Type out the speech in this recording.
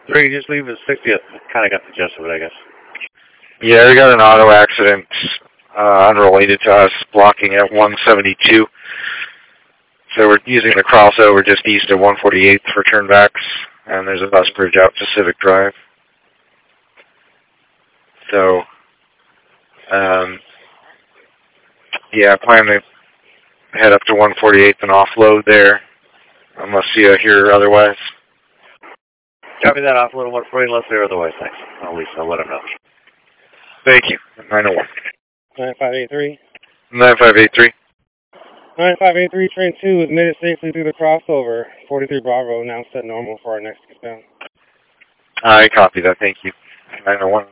3, just leave it 60. Kind of got the gist of it, I guess. Yeah, we got an auto accident unrelated to us blocking at 172. So we're using the crossover just east of 148th for turnbacks, and there's a bus bridge out to Civic Drive. So, yeah, I plan to head up to 148th and offload there, unless you hear otherwise. Copy that, offload 140 unless they're otherwise, thanks. At least I'll let them know. Thank you. 901. 9583. 9583. 9583, train 2 has made it safely through the crossover. 43 Bravo, now set normal for our next eastbound. I copy that, thank you. 901.